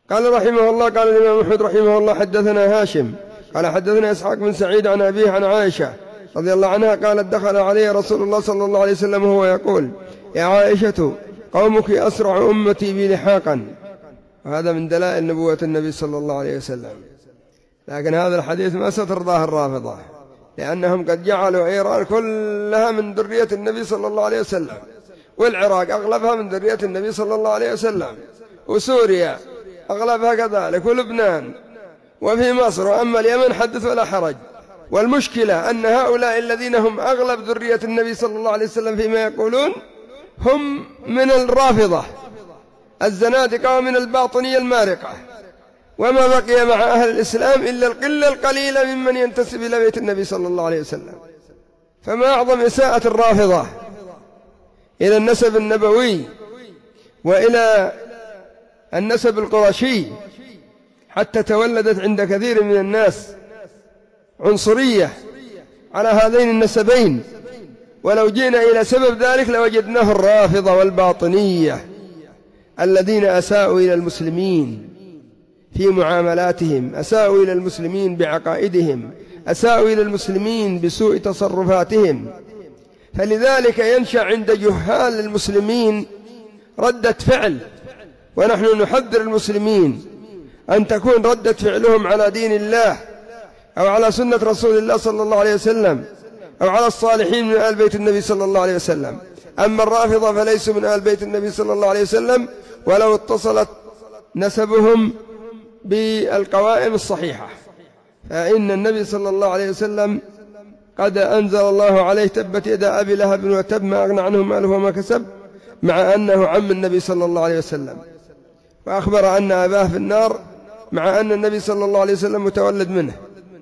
قال رحمه الله: قال الإمام أحمد رحمه الله: حدثنا هاشم قال حدثنا إسحاق بن سعيد عن أبيه عن عائشة رضي الله عنها قالت: دخل علي رسول الله صلى الله عليه وسلم وهو يقول: يا عائشة قومك أسرع أمتي بي لحاقا. وهذا من دلائل نبوة النبي صلى الله عليه وسلم. لكن هذا الحديث ما سترضاه الرافضة، لأنهم قد جعلوا إيران كلها من ذرية النبي صلى الله عليه وسلم، والعراق أغلبها من ذرية النبي صلى الله عليه وسلم، وسوريا أغلبها كذلك، ولبنان، وفي مصر، وأما اليمن حدث ولا حرج. والمشكلة أن هؤلاء الذين هم أغلب ذرية النبي صلى الله عليه وسلم فيما يقولون هم من الرافضة الزنادقة ومن الباطنية المارقة، وما بقي مع أهل الإسلام إلا القلة القليلة ممن ينتسب إلى بيت النبي صلى الله عليه وسلم. فما أعظم إساءة الرافضة إلى النسب النبوي وإلى النسب القرشي، حتى تولدت عند كثير من الناس عنصرية على هذين النسبين. ولو جئنا إلى سبب ذلك لوجدناه الرافضة والباطنية الذين أساءوا إلى المسلمين في معاملاتهم، أساءوا إلى المسلمين بعقائدهم، أساءوا إلى المسلمين بسوء تصرفاتهم. فلذلك ينشأ عند جهال المسلمين ردة فعل، ونحن نحذر المسلمين أن تكون ردة فعلهم على دين الله أو على سنة رسول الله صلى الله عليه وسلم أو على الصالحين من آل بيت النبي صلى الله عليه وسلم. أما الرافضة فليسوا من آل بيت النبي صلى الله عليه وسلم ولو اتصلت نسبهم بالقوائم الصحيحة، فإن النبي صلى الله عليه وسلم قد أنزل الله عليه: تبت يدا أبي لهب وتب ما أغنى عنه ماله وما كسب، مع أنه عم النبي صلى الله عليه وسلم. وأخبر أن أباه في النار، مع أن النبي صلى الله عليه وسلم متولد منه.